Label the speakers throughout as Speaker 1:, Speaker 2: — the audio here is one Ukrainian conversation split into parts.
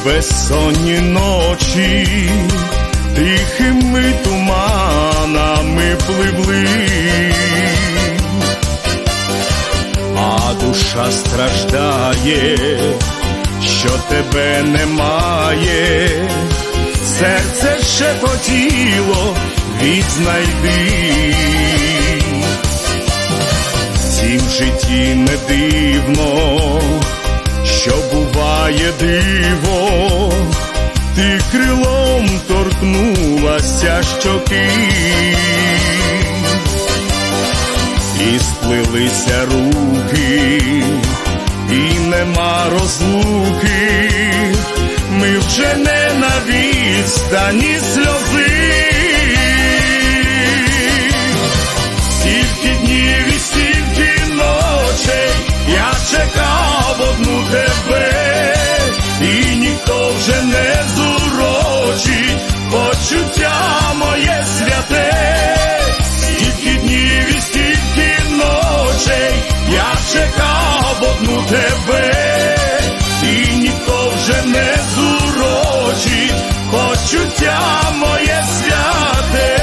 Speaker 1: безсонні ночі, тихими туманами пливли, а душа страждає, що тебе немає, серце шепотіло, відзнайди. Втім, в житті не дивно, що буває диво, ти крилом торкнулася щоки, і сплилися руки, і нема розлуки, ми вже не на відстані сльози. Стільки днів і стільки ночей я чекав одну тебе, і ніхто вже не зурочить почуття моє святе. Стільки днів і стільки ночей я чекав одну тебе, і ніхто вже не зурочить почуття моє святе.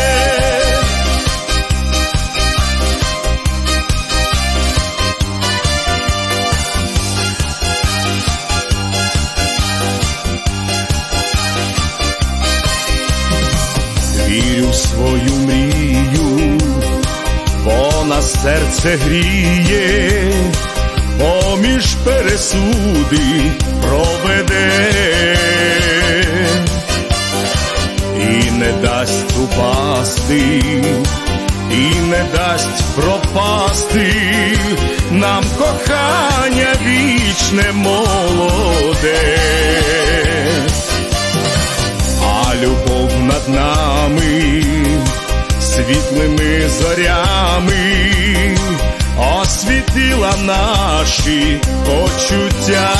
Speaker 1: Вірю в свою мрію, вона серце гріє, поміж пересуди проведе, і не дасть упасти, і не дасть пропасти нам кохання вічне молоде. А любов над нами світлими зорями освітила наші почуття,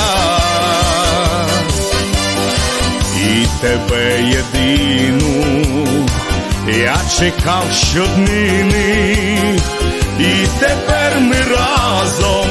Speaker 1: і тебе єдину я чекав щоднини, і тепер ми разом